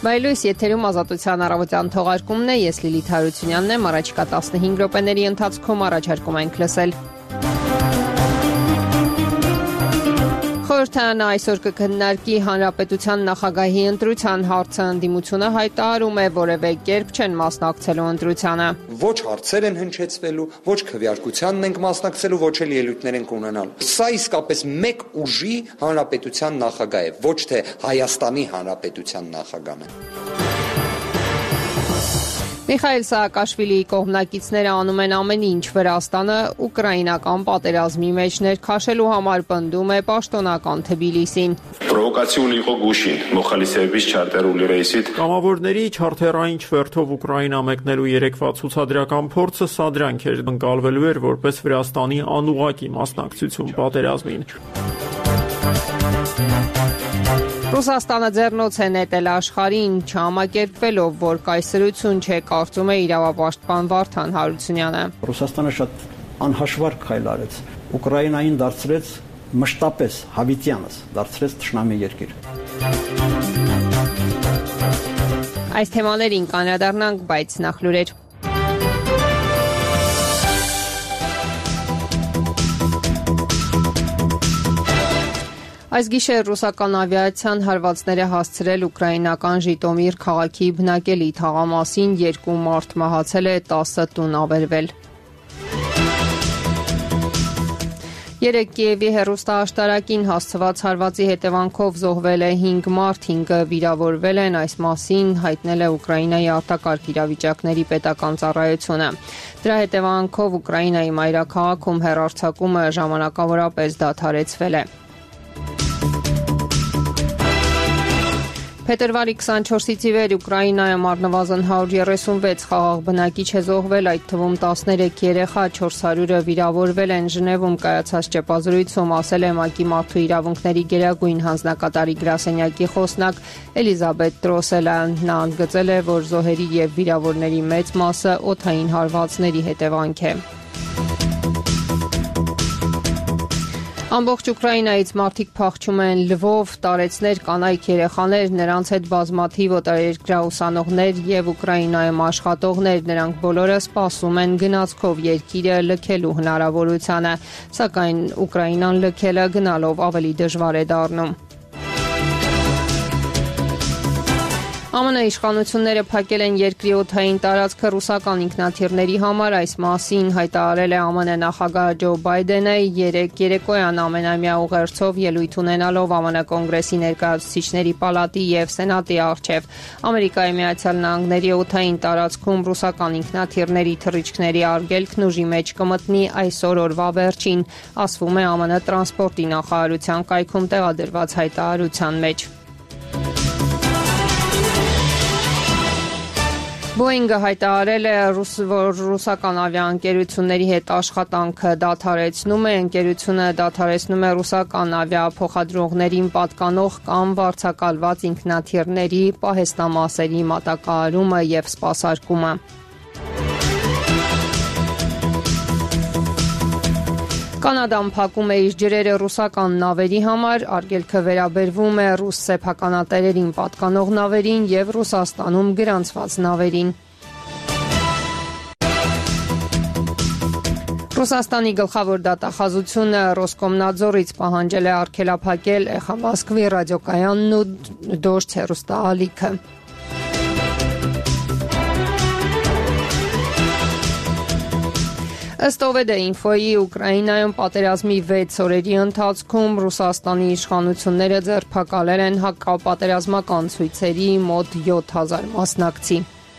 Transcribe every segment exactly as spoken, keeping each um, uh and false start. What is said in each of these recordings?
Բայլույս եթերում ազատության առավոտյան թողարկումն է, ես Լիլիթ Հարությունյանն եմ, առաջիկա տասնհինգ րոպեների ընթացքում առաջարկում ենք լսել։ Խորհրդարանը այսօր կքննարկի Հանրապետության նախագահի ընտրության հարցը, ընդդիմությունը հայտարարում է, որևէ կերպ չեն մասնակցելու ընտրությանը։ Ոչ հարցեր են հնչեցվելու, ոչ քվեարկությանն ենք մասնակցելու, ոչ էլ ելույթներ ենք ունենալու։ Սա իսկապես մեկ ուժի Հանրապետության նախագահ է, ոչ թե Հայաստանի Հանրապետության նախագահն է։ Միխայել Սահակաշվիլիի կողմնակիցները անում են ամեն ինչ Վրաստանը ուկրաինական պատերազմի մեջ ներքաշելու համար, պնդում է պաշտոնական Թբիլիսին։ Կամավորների չարթերային չվերթով Ուկրաինա մեկնելու երեկվա ցուցադրական փորձը սադրանք էր, ընկալվելու էր որպես Վրաստանի անուղղակի մասնակցություն պատերազմին։ Ռուսաստանը ձեռնոց է նետել աշխարհին, չհամակերպվելով, որ կայսրություն չէ, կարծում է իրավապաշտպան Վարդան Հարությունյանը։ Ռուսաստանը շատ անհաշվար քայլ արեց, Ուկրաինային դարձրեց մշտապես հավիտյանս, դարձրեց թշնամի երկիր։ Այս թեմաներին կանրադառնանք, բայց նախ լուրեր։ Այս գիշեր ռուսական ավիացիան հարվածներ է հասցրել ուկրաինական Ժիտոմիր քաղաքի բնակելի թաղամասին, երկու մարդ մահացել է, տասը տուն ավերվել։ Երեկ Կիևի հեռուստաաշտարակին հասցված հարվածի հետևանքով զոհվել է հինգ մարդ, հինգը վիրավորվել են, այս մասին հայտնել է Ուկրաինայի արտակարգ իրավիճակների պետական ծառայությունը։ Դրա հետևանքով Ուկրաինայի մայրաքաղաքում հեռարձակումը ժամանակավորապես դադարեցվել է։ Փետրվարի քսանչորսից ի վեր Ուկրաինայում առնվազն հարյուր երեսունվեց խաղաղ բնակիչ է զոհվել, այդ թվում տասներեք երեխա, չորս հարյուրը վիրավորվել են։ Ժնևում կայացած ճեպազրույցում ասել է ՄԱԿ-ի մարդու իրավունքների գերագույն հանձնակատարի գրասենյակի խոսնակ Էլիզաբետ Տրոսելան։ Նա ընդգծել է, որ զոհերի եւ վիրավորների մեծ մասը օդային հարվածների հետևանք է։ Ամբողջ Ուկրաինայից մարդիկ փախչում են Լվով, տարեցներ, կանայք, երեխաներ, նրանց հետ բազմաթիվ օտարերկրյա ուսանողներ եւ Ուկրաինայում աշխատողներ, նրանք բոլորը սպասում են գնացքով երկիրը լքելու հնարավորությանը, սակայն Ուկրաինան լքելը գնալով ավելի դժվար է դառնում։ ԱՄՆ իշխանությունները փակել են երկրի օդային տարածքը ռուսական ինքնաթիռների համար, այս մասին հայտարարել է ԱՄՆ նախագահ Ջո Բայդենը երեկ երեկոյան ամենամյա ուղերձով ելույթ ունենալով ԱՄՆ կոնգրեսի ներկայացուցիչների պալատի եւ սենատի առջեւ։ Ամերիկայի Միացյալ Նահանգների օդային տարածքում ռուսական ինքնաթիռների թռիչքների արգելքն ուժի մեջ կմտնի այսօր օրվա վերջին, ասվում է ԱՄՆ տրանսպորտի նախարարության կայքում տեղադրված հայտարարության մեջ։ Բոինգը հայտարարել է, որ ռուսական ավիաընկերությունների հետ աշխատանքը դադարեցնում է, ընկերությունը դադարեցնում է ռուսական ավիափոխադրողներին պատկանող կամ վարձակալված ինքնաթիռների պահեստամասերի մատակարարումը եւ սպասարկումը։ Կանադան փակում է իր ջրերը ռուսական նավերի համար, արգելքը վերաբերվում է ռուս սեփականատերերին պատկանող նավերին եւ Ռուսաստանում գրանցված նավերին։ Ռուսաստանի գլխավոր դատախազությունը Ռոսկոմնadzորից պահանջել է արգելափակել Էխամասկվի ռադիոկայանն ու Դոժձ հեռուստաալիքը։ Ըստ Օվեդա-ինֆոյի Ուկրաինայում պատերազմի վեց օրերի ընթացքում Ռուսաստանի իշխանությունները ձերբակալել են հակապատերազմական ցույցերի մոտ յոթ հազար մասնակցի։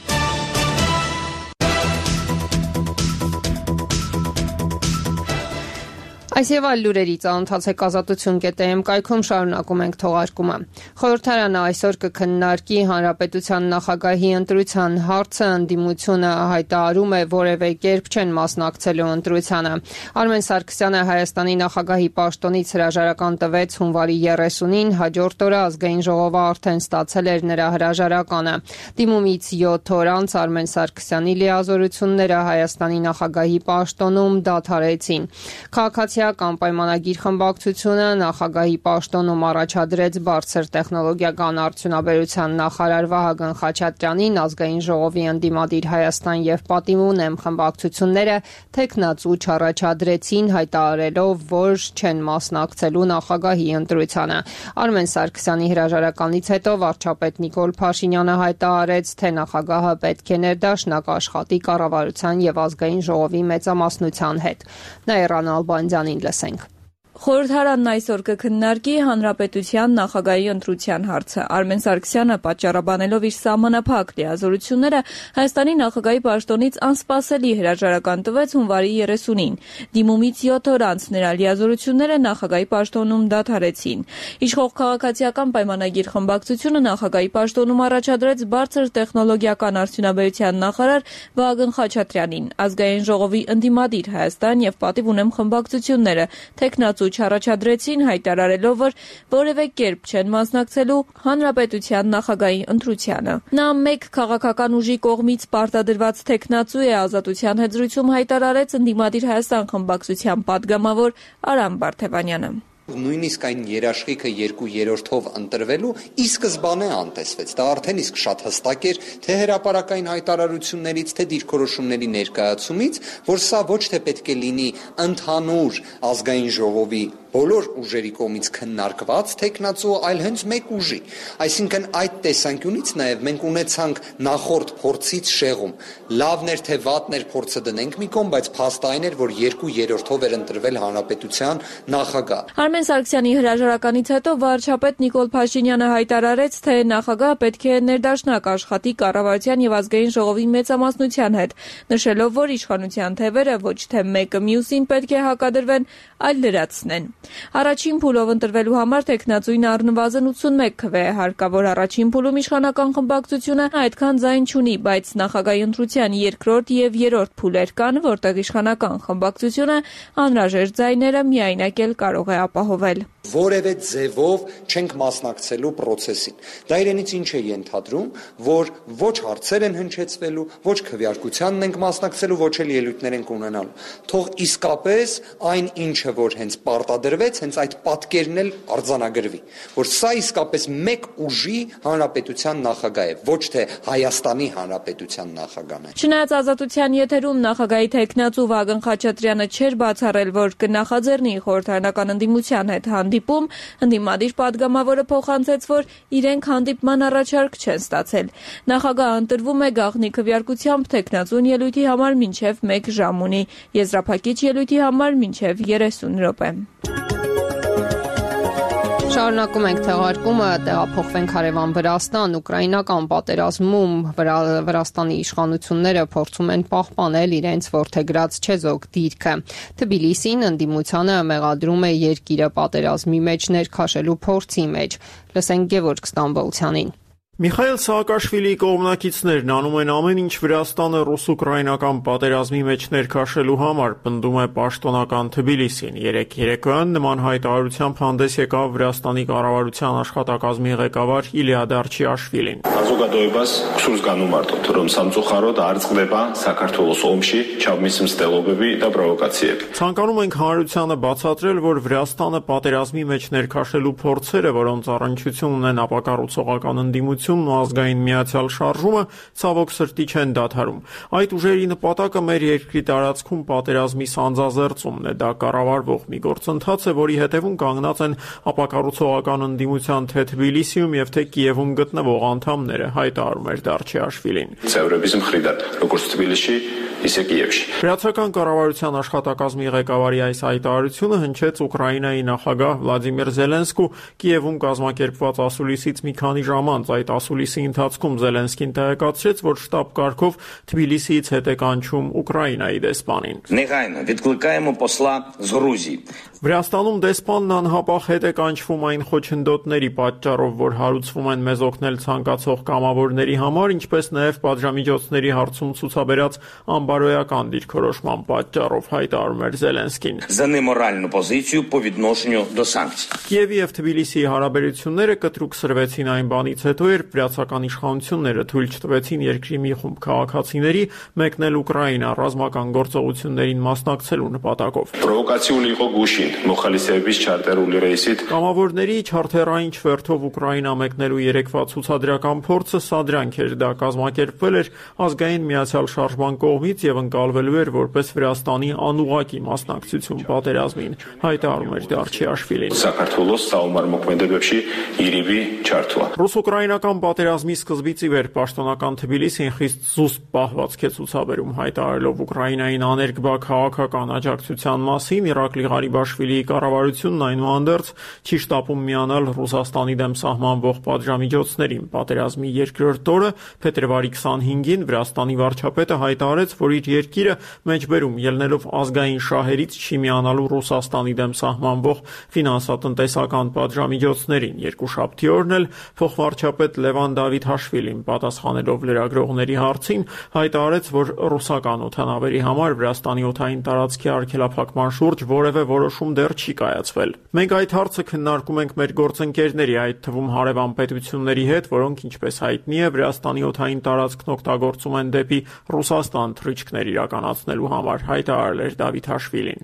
Այս եւ այլ լուրերի ծանոթացեք ազատություն կետ եմ կայքում, շարունակում ենք թողարկումը։ Խորհրդարանը այսօր կքննարկի Հանրապետության նախագահի ընտրության հարցը, ընդդիմությունը հայտարարում է, որևէ կերպ չեն մասնակցելու ընտրությանը։ Արմեն Սարգսյանը Հայաստանի նախագահի պաշտոնից հրաժարական տվեց հունվարի երեսունին, հաջորդ օրը ազգային ժողովը արդեն ստացել էր նրա հրաժարականը։ Դիմումից յոթ օր անց Արմեն Սարգսյանի լիազորությունները Հայաստանի նախագահի պաշտոնում դադարեցին։ Քաղաքացի քաղաքացիական պայմանագիր խմբակցությունը նախագահի պաշտոնում առաջադրեց բարձր տեխնոլոգիական արդյունաբերության նախարար Վահագն Խաչատրյանին, ազգային ժողովի ընդդիմադիր Հայաստան եւ Պատիվ ունեմ խմբակցությունները թեկնածու չառաջադրեցին, հայտարարելով, որ չեն մասնակցելու նախագահի ընտրությանը։ Արմեն Սարգսյանի հրաժարականից հետո վարչապետ Նիկոլ Փաշինյանը հայտարարեց, թե նախագահը պետք է ներդաշնակ աշխատի կառավարության եւ ազգային ժողովի մեծամասնության հետ։ Նաիրան Ալբանդյանին լսենք։ Խորհրդարանն այսօր կքննարկի հանրապետության նախագահի ընտրության հարցը։ Արմեն Սարգսյանը պատճառաբանելով իր սահմանափակ լիազորությունները Հայաստանի նախագահի պաշտոնից անսպասելի հրաժարական տվեց հունվարի երեսունին։ Դիմումից յոթ օր անց նրա լիազորությունները նախագահի պաշտոնում դադարեցին։ Իշխող քաղաքացիական պայմանագիր խմբակցությունը նախագահի պաշտոնում առաջադրեց բարձր տեխնոլոգիական արդյունաբերության նախարար Վահագն Խաչատրյանին, ազգային ժողովի ընդդիմադիր Հայաստան եւ Պատիվ ունեմ խմբակցությունները թեկնածու չառաջադրեցին, հայտարարելով, որ որևէ կերպ չեն մասնակցելու հանրապետության նախագահի ընտրությանը։ Նա մեկ քաղաքական ուժի կողմից պարտադրված թեկնածու է, Ազատության հետ զրույցում հայտարարեց ընդդիմադիր Հայաստան խմբակցության պատգամավոր Արամ Բարթևանյանը։ Նույնիսկ այն երաշխիքը երկու երրորդով ընտրվելու ի սկզբանե անտեսվեց։ Դա արդեն իսկ շատ հստակ էր թե հրապարակային հայտարարություններից, թե դիրքորոշումների ներկայացումից, որ սա ոչ թե պետք է լինի ընդհանուր ազգային ժողովի բոլոր ուժերի կողմից քննարկված թեկնածու, այլ հենց մեկ ուժի։ Այսինքն այդ տեսանկյունից նաև մենք ունեցանք նախորդ փորձից շեղում։ Լավն էր թե վատն էր փորձը դնենք մի կողմ, բայց փաստը այն էր, որ երկու երրորդով էր ընտրվել հանրապետության նախագահ։ Արմեն Սարգսյանի հրաժարականից հետո վարչապետ Նիկոլ Փաշինյանը հայտարարեց, թե նախագահը պետք է ներդաշնակ աշխատի կառավարության եւ ազգային ժողովի մեծամասնության հետ, նշելով, որ իշխանության թևերը ոչ թե մեկը մյուսին պետք է հակադրվեն, այլ լրացնեն։ Առաջին փուլով ընտրվելու համար թեկնածուին առնվազն ութսունմեկ քվե է հարկավոր։ Առաջին փուլում իշխանական խմբակցությունը այդքան ձայն չունի, բայց նախագահի ընտրության երկրորդ եւ երրորդ փուլեր կան, որտեղ իշխանական խմբակցությունը անհրաժեշտ ձայները միայնակ էլ կարող է ապահովել։ Որևէ ձևով չենք մասնակցելու process-ին։ Դա իրենից ինչ է ենթադրում, որ ոչ հարցեր են հնչեցվելու, ոչ քվեարկությանն ենք մասնակցելու, ոչ էլ ելույթներ ենք ունենալու։ Թող իսկապես այն ինչը որ հենց պարտադրվեց, հենց այդ պատկերն էլ արձանագրվի, որ սա իսկապես մեկ ուժի հանրապետության նախագահ է, ոչ թե Հայաստանի հանրապետության նախագահն է։ Չնայած Ազատության եթերում նախագահի թեկնածու Վահագն Խաչատրյանը չէր բացառել, որ կնախաձեռնի խորհրդարանական ընդդիմության հետ հանդիպում, ընդդիմադիր պատգամավորը փոխանցեց, որ իրենք հանդիպման առաջարկ չեն ստացել։ Նախագահը ընտրվում է գաղտնի քվեարկությամբ, թեկնածուն ելույթի համար մինչև մեկ ժամ ունի, եզրափակիչ ելույթի համար մինչև երեսուն րոպե։ Շարունակում ենք թողարկումը, տեղափոխվենք հարևան Վրաստան, ուկրաինական պատերազմում Վրաստանի իշխանությունները փորձում են պահպանել իրենց որդեգրած չեզոք դիրքը։ Թբիլիսին ընդդիմությանը մեղադրում է երկիրը պատերազմի մեջ ներքաշելու փորձի մեջ։ Լսենք Գևորգ Ստամբոլցյանին։ Միխայել Սաակաշվիլիի կողմնակիցներն անում են ամեն ինչ Վրաստանը ռուս-ուկրաինական պատերազմի մեջ ներքաշելու համար, պնդում է պաշտոնական Թբիլիսին։ Երեկ երեկոյան նման հայտարարությամբ հանդես եկավ Վրաստանի կառավարության աշխատակազմի ղեկավար Իլիա Դարչիաշվիլին։ Საზოგადოებას ქსურს განუმარტოთ, რომ სამწუხაროდ არ წყდება საქართველოს ომში ჩავმისმ ստელობები და პროვოკაციები։ Ցանկանում ենք հանրությանը բացատրել, որ Վրաստանը պատերազմի մեջ ներքաշելու փորձերը, որոնց առնչություն ունեն ապակառուցողական ընդդիմություն ու ազգային միացյալ շարժումը, ցավոք սրտի չեն դադարում։ Այդ ուժերի նպատակը մեր երկրի տարածքում պատերազմի սանձազերծումն է։ Դա կառավարվող մի գործընթաց է, որի հետևում կանգնած են ապակառուցողական ընդդիմության թե Թբիլիսիում եւ թե Կիևում գտնվող անդամները, հայտարարում էր Դարչիաշվիլին։ Ծեվրების մխրիդատ, როგორც Թբիլիսի, իսկ Կիևში։ Վրացական կառավարության աշխատակազմի ղեկավարի այս հայտարարությունը հնչեց Ուկրաինայի նախագահ Վլադիմիր Զելենսկու Կիևում կազմակերպված ասուլիսից մի քանի ժամ անց։ Այդ ասուլիսի ընթացքում Զելենսկին տեղեկացրեց, որ շտաբ կարգով Թբիլիսիից հետ է կանչում Ուկրաինայի դեսպանին։ Негайно відкликаємо посла з Грузії. Վրաստանում դեսպանն անհապաղ հետ է կանչվում այն խոչընդոտների պատճառով, որ հարուցվում են մեզ օգնել ցանկացող կամավորների համար, ինչպես նաև պատժամիջոցների հարցում ցուցաբերած անբարոյական դիրքորոշման պատճառով, հայտարարում էր Զելենսկին։ За неморальну позицію по відношенню до санкцій. Կիևի եւ Թբիլիսիի հարաբերությունները կտրուկ սրվեցին այն բանից հետո, երբ վրացական իշխանությունները թույլ չտվեցին երկրի մի խումբ քաղաքացիների մեկնել Ուկրաինա ռազմական գործողություններին մասնակցելու նպատակով։ Պրովոկացիոն იყო գուշին, մոխալիսեվից չարտերული ռեյսիտ։ Կամավորների չարթերային չվերթով Ուկրաինա մեկնելու երեկվա ցուցադրական փորձը սադրանք էր, դա կազմակերպվել էր ազգային միացյալ շարժման կողմից եւ ընկալվելու էր որպես Վրաստանի անուղակի մասնակցություն պատերազմին, հայտարարում էր Դարչիաշվիլին։ Սակարթոլոս սաումար մոկմենդեբեշի Իրիվի չարտուա։ Ռուս-ուկրաինական պատերազմի սկզբից ի վեր պաշտոնական Թբիլիսին խիստ զուսպ պահվածք է ցուցաբերում, հայտարարելով Ուկրաինային աներկբա քաղաքական աջակցության մասին, Իրակլի Ղարիբաշվիլիի կառավարությունն այնուհանդերձ չի շտապում միանալ Ռուսաստանի դեմ սահմանվող պատժամիջոցներին։ Պատերազմի երկրորդ օրը փետրվարի քսանհինգին Վրաստանի վարչապետը հայտարարեց, որ իր երկիրը մեջբերում ելնելով ազգային շահերից չի միանալու Ռուսաստանի դեմ սահմանվող ֆինանսատնտեսական պատժամիջոցներին։ Երկուշաբթի օրն էլ փոխվարչապետ Լևան Դավիթաշվիլին պատասխանելով լրագրողների հարցին հայտարարեց, որ ռուսական օդանավերի համար Վրաստանի օդային տարածքի արգելափակման շուրջ որևէ որոշում դեռ չի կայացվել։ Մենք այդ հարցը քննարկում ենք մեր գործընկերների, այդ թվում հարևան պետությունների հետ, որոնք ինչպես հայտնի է Վրաստանի օդային տարածքն օգտագործում են դեպի Ռուսաստան թռիչքներ իրականացնելու համար, հայտարարել էր Դավիթաշվիլին։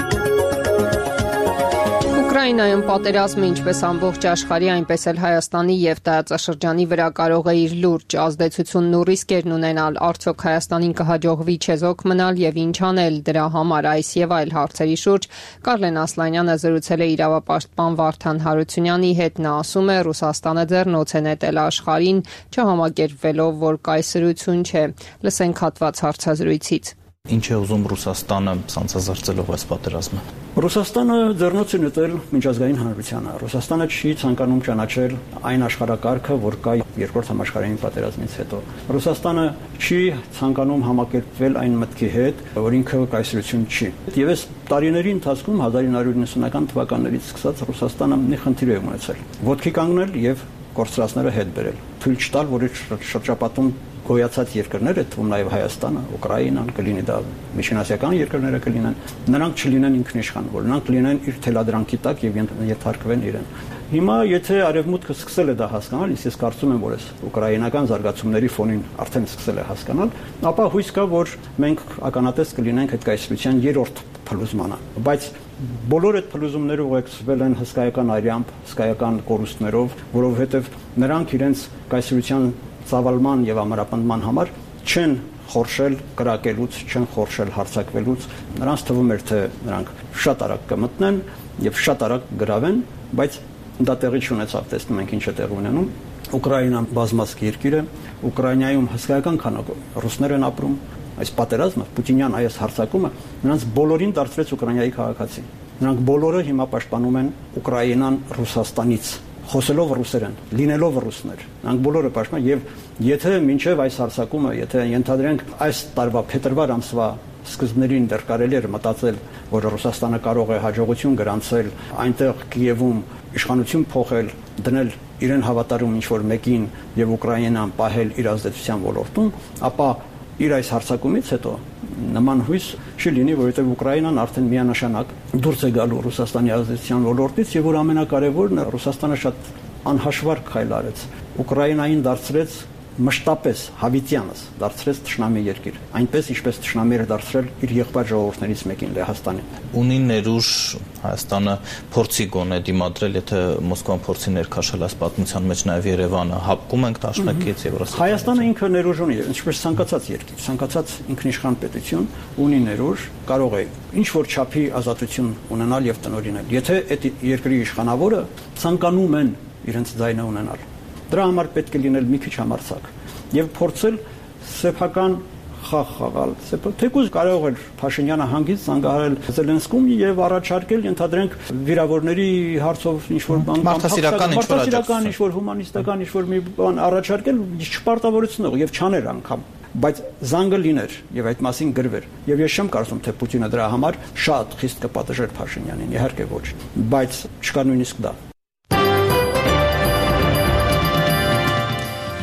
Ուկրաինայում պատերազմը ինչպես ամբողջ աշխարհի, այնպես էլ Հայաստանի եւ տարածաշրջանի վրա կարող է իր լուրջ ազդեցությունն ու ռիսկերն ունենալ։ Արդյոք Հայաստանին կհաջողվի չեզոք մնալ եւ ինչ անել դրա համար, այս եւ այլ հարցերի շուրջ Կարլեն Ասլանյանը զրուցել է իրավապաշտպան Վարդան Հարությունյանի հետ։ Նա ասում է, Ռուսաստանը ձեռնոց է նետել աշխարհին, չհամակերպվելով, որ կայսրություն չէ։ Լսենք հատված հարցազրույցից։ Ինչ է ուզում Ռուսաստանը ցանցազերծելով այս պատերազմը։ Ռուսաստանը ձեռնոց է նետել միջազգային հանրությանը։ Ռուսաստանը չի ցանկանում ճանաչել այն աշխարհակարգը, որ կա երկրորդ համաշխարհային պատերազմից հետո։ Ռուսաստանը չի ցանկանում համակերպվել այն մտքի հետ, որ ինքը կայսրություն չի։ Եվ այս տարիների ընթացքում հազար ինը հարյուր նվթական թվականներից սկսած Ռուսաստանը մի խնդիր է ունեցել՝ ոտքի կանգնել եւ կորցրածները հետ բերել։ Թույլ չտալ, որ այդ շրջապատում գոյացած երկրները, թվում նաև Հայաստանը, Ուկրաինան, կլինի դա միջինասիական երկրները կլինեն, նրանք չլինեն ինքնիշխան, որ նրանք կլինեն իր թելադրանքի տակ եւ ենթարկվեն իրեն։ Հիմա եթե արևմուտքը սկսել է դա հասկանալ, ես կարծում եմ, որ այս ուկրաինական զարգացումների ֆոնին արդեն սկսել է հասկանալ, ապա հույս կա, որ մենք ականատես կլինենք այդ կայսրության երրորդ փլուզմանը։ Բայց բոլոր այդ փլուզումները ուղեկցվել են հսկայական արյամբ, հսկայական կորուստներով, որովհետեւ նրանք իրենց կայսրության ծավալման եւ ամրապնդման համար չեն խորշել կրակելուց, չեն խորշել հարձակվելուց, նրանց թվում էր, թե նրանք շատ արագ կմտնեն եւ շատ արագ գրավեն, բայց դա տեղի չունեցավ, տեսնում ենք ինչ է տեղի ունենում։ Ուկրաինան բազմազգ երկիր է, Ուկրաինայում հսկայական քանակ ռուսներ են ապրում, այս պատերազմը, Պուտինյան այս հարձակումը նրանց բոլորին դարձրեց Ուկրաինայի քաղաքացի։ Նրանք բոլորը հիմա պաշտպանում են Ուկրաինան Ռուսաստանից, խոսելով ռուսերեն, լինելով ռուսներ։ Նրանք բոլորը պաշտպան եւ եթե մինչեւ այս հարձակումը, եթե ենթադրենք այս տարվա փետրվար ամսվա սկզբներին դեռ կարելի էր մտածել, որ Ռուսաստանը կարող է հաջողություն գրանցել այնտեղ Կիևում իշխանություն փոխել, դնել իրեն հավատարում ինչ-որ մեկին եւ Ուկրաինան պահել իր ազդեցության ոլորտում, ապա իր այս հարձակումից հետո նման հույս չի լինի, որովհետև Ուկրաինան արդեն միանշանակ դուրս է գալու Ռուսաստանի ազդեցության ոլորտից եւ որ ամենակարևորն է, Ռուսաստանը շատ անհաշվար քայլ արեց։ Ուկրաինային դարձրեց մշտապես հավիտյանս, դարձրեց թշնամի երկիր, այնպես ինչպես թշնամիերը դարձրել իր եղբայր ժողովուրդներից մեկին Լեհաստանին։ Ունի ներուժ Հայաստանը փորձի գոնե դիմադրել, եթե Մոսկվան փորձի ներքաշել այս պատմության մեջ նաև Երևանը, հապկում ենք դաշնակից եւ Ռուսաստանը։ Հայաստանը ինքը ներուժ ունի, ինչպես ցանկացած երկիր, ցանկացած ինքնիշխան պետություն ունի ներուժ, կարող է ինչ որ չափի ազատություն ունենալ եւ տնօրինել։ Եթե այդ երկրի իշխանավորը ցանկանում են իրենց ձայնը ունենալ, դրա համար պետք է լինել մի քիչ համարձակ եւ փորձել սեփական խաղ խաղալ։ Թեկուզ կարող էր Փաշինյանը հանգիստ զանգահարել Զելենսկուն եւ առաջարկել, ենթադրենք, վիրավորների հարցով ինչ-որ բան, մարդասիրական ինչ-որ ինչ-որ հումանիստական ինչ-որ մի բան առաջարկել, չպարտավորեցնող եւ չաներ անգամ, բայց զանգը լիներ եւ այդ մասին գրվեր։ Եվ ես չեմ կարծում, թե Պուտինը դրա համար շատ խիստ կպատժեր Փաշինյանին, իհարկե ոչ, բայց չկա նույնիսկ դա։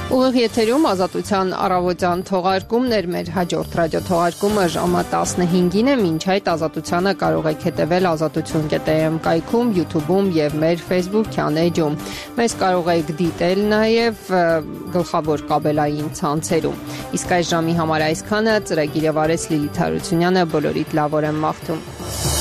Ուղիղ եթերում Ազատության առավոտյան թողարկումն էր, մեր հաջորդ ռադիոթողարկումը ժամը տասնհինգին է, մինչ այդ Ազատությանը կարող եք հետևել ազատություն կետ am կայքում, YouTube-ում եւ մեր Facebook-յան էջում։ Մեզ կարող եք դիտել նաեւ գլխավոր կաբելային ցանցերում։ Իսկ այս ժամի համար այսքանը, ծրագիրը վարեց Լիլիթ Հարությունյանը, բոլորիդ լավ օր եմ մաղթում։